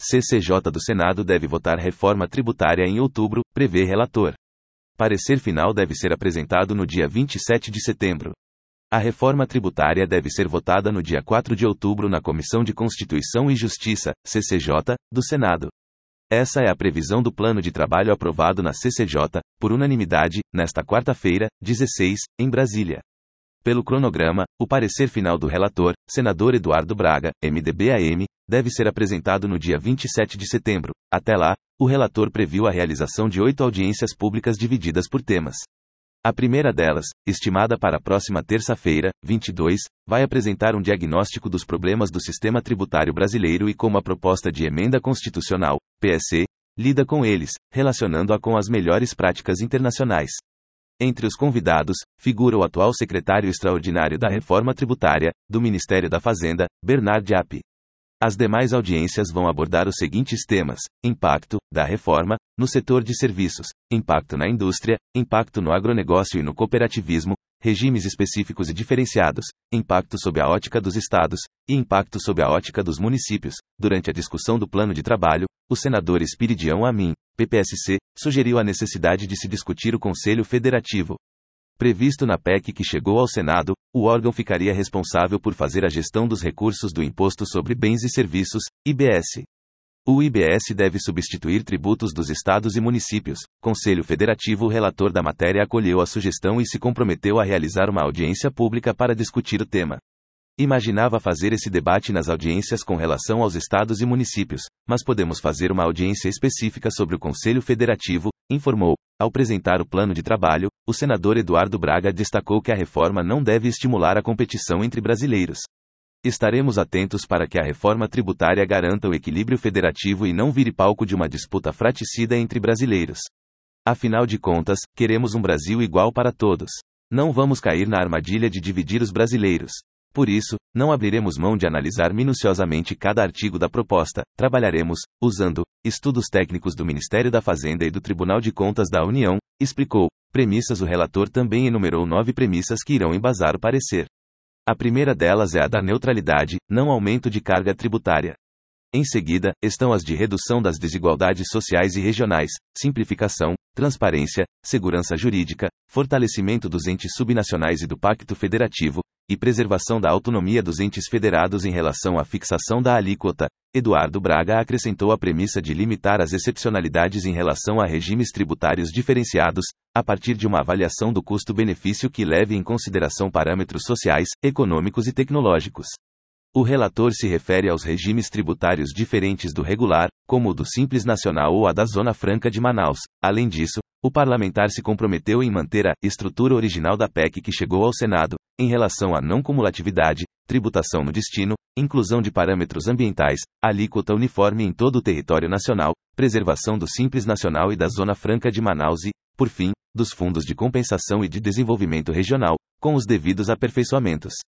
CCJ do Senado deve votar reforma tributária em outubro, prevê relator. Parecer final deve ser apresentado no dia 27 de setembro. A reforma tributária deve ser votada no dia 4 de outubro na Comissão de Constituição e Justiça, CCJ, do Senado. Essa é a previsão do plano de trabalho aprovado na CCJ, por unanimidade, nesta quarta-feira, 16, em Brasília. Pelo cronograma, o parecer final do relator, senador Eduardo Braga, MDB-AM, deve ser apresentado no dia 27 de setembro. Até lá, o relator previu a realização de 8 audiências públicas divididas por temas. A primeira delas, estimada para a próxima terça-feira, 22, vai apresentar um diagnóstico dos problemas do sistema tributário brasileiro e como a proposta de emenda constitucional, PSC, lida com eles, relacionando-a com as melhores práticas internacionais. Entre os convidados, figura o atual secretário extraordinário da Reforma Tributária, do Ministério da Fazenda, Bernard App. As demais audiências vão abordar os seguintes temas: impacto da reforma no setor de serviços, impacto na indústria, impacto no agronegócio e no cooperativismo, regimes específicos e diferenciados, impacto sob a ótica dos estados e impacto sob a ótica dos municípios. Durante a discussão do plano de trabalho, o senador Espiridião Amin, PPSC, sugeriu a necessidade de se discutir o Conselho Federativo. Previsto na PEC que chegou ao Senado, o órgão ficaria responsável por fazer a gestão dos recursos do Imposto sobre Bens e Serviços, IBS. O IBS deve substituir tributos dos estados e municípios. Conselho Federativo. O relator da matéria acolheu a sugestão e se comprometeu a realizar uma audiência pública para discutir o tema. Imaginava fazer esse debate nas audiências com relação aos estados e municípios, mas podemos fazer uma audiência específica sobre o Conselho Federativo, informou. Ao apresentar o plano de trabalho, o senador Eduardo Braga destacou que a reforma não deve estimular a competição entre brasileiros. Estaremos atentos para que a reforma tributária garanta o equilíbrio federativo e não vire palco de uma disputa fratricida entre brasileiros. Afinal de contas, queremos um Brasil igual para todos. Não vamos cair na armadilha de dividir os brasileiros. Por isso, não abriremos mão de analisar minuciosamente cada artigo da proposta. Trabalharemos, usando estudos técnicos do Ministério da Fazenda e do Tribunal de Contas da União, explicou. Premissas. O relator também enumerou 9 premissas que irão embasar o parecer. A primeira delas é a da neutralidade, não aumento de carga tributária. Em seguida, estão as de redução das desigualdades sociais e regionais, simplificação, transparência, segurança jurídica, fortalecimento dos entes subnacionais e do Pacto Federativo, e preservação da autonomia dos entes federados em relação à fixação da alíquota. Eduardo Braga acrescentou a premissa de limitar as excepcionalidades em relação a regimes tributários diferenciados, a partir de uma avaliação do custo-benefício que leve em consideração parâmetros sociais, econômicos e tecnológicos. O relator se refere aos regimes tributários diferentes do regular, como o do Simples Nacional ou a da Zona Franca de Manaus. Além disso, o parlamentar se comprometeu em manter a estrutura original da PEC que chegou ao Senado, em relação à não cumulatividade, tributação no destino, inclusão de parâmetros ambientais, alíquota uniforme em todo o território nacional, preservação do Simples Nacional e da Zona Franca de Manaus e, por fim, dos fundos de compensação e de desenvolvimento regional, com os devidos aperfeiçoamentos.